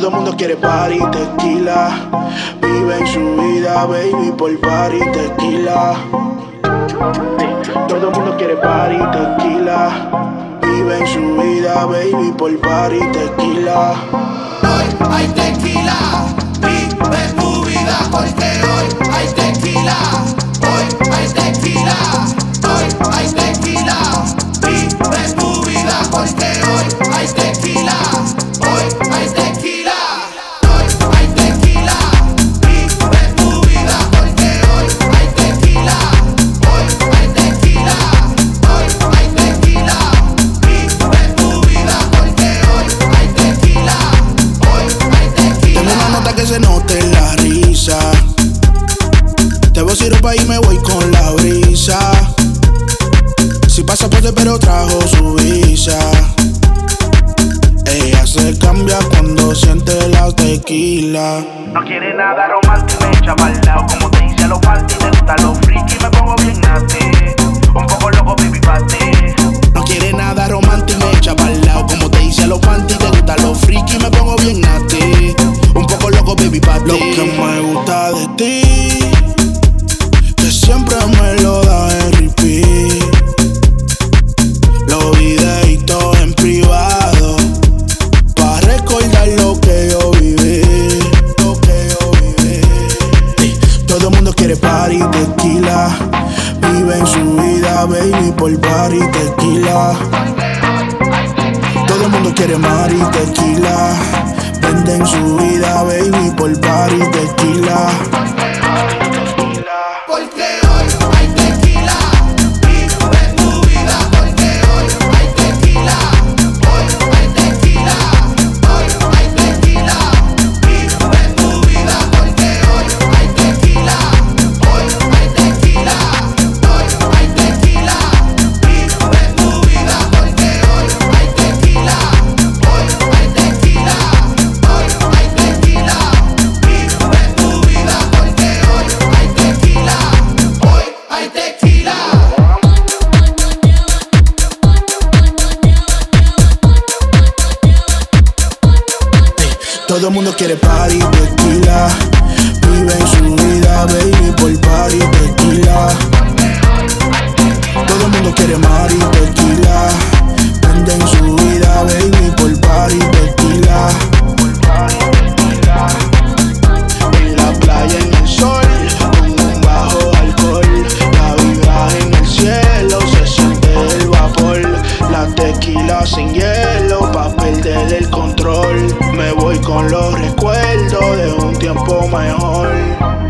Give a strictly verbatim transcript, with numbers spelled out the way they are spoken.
Todo el mundo quiere party, tequila. Viven su vida, baby, por party, tequila. Todo el mundo quiere party, tequila. Viven su vida, baby, por party, tequila. Hoy hay tequila, vive tu vida porque hoy hay tequila. Hoy hay tequila, hoy hay tequila. Vive tu vida porque hoy hay tequila. Hoy hay tequila, hoy hay tequila. Vive tu vida porque hoy hay tequila. Hoy hay tequila, hoy hay tequila. Vive tu vida porque hoy hay tequila. Tengo una nota que se note en la risa. Te voy siropa y me voy con la brisa. Si pasaporte pero trajo su visa. Ella se cambia cuando siente la tequila. No quiere nada romántico, me echa pa'l lado. Como te dice a los party, te gustan los friki, me pongo bien nasty. Un poco loco, baby, pa' ti. No quiere nada romántico, me echa pa'l lado. Como te dice a los panty, te gustan los friki, me pongo bien nasty. Un poco loco, baby, pa' ti. Lo que me gusta de ti, que siempre me lo da en repeat. Los videitos en privado, pa' recordar lo que yo viví. Lo que yo viví. Ey, todo el mundo quiere party, tequila. Viven su vida, baby, por party, tequila. Todo el mundo quiere mari, tequila. Venden su vida, baby, por party, tequila. Porque hoy hay tequila, vive tu vida porque hoy hay tequila. Hoy hay tequila, hoy hay tequila. Vive tu vida porque hoy hay tequila. Hoy hay tequila, hoy hay tequila. Vive tu vida porque hoy hay tequila. Hoy hay tequila, hoy hay tequila. Vive tu vida porque hoy hay tequila. Hoy hay tequila. Todo el mundo quiere party, tequila. Viven su vida, baby, por party, tequila. Todo el mundo quiere mari, tequila. Venden su vida, baby, por party, tequila. En la playa, en el sol, con un bajo alcohol. La vibra en el cielo, se siente el vapor. La tequila sin hielo, pa' perder el control. Me voy con los recuerdos de un tiempo mejor.